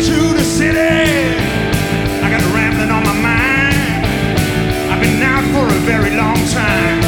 to the city. I got rambling on my mind. I've been out for a very long time.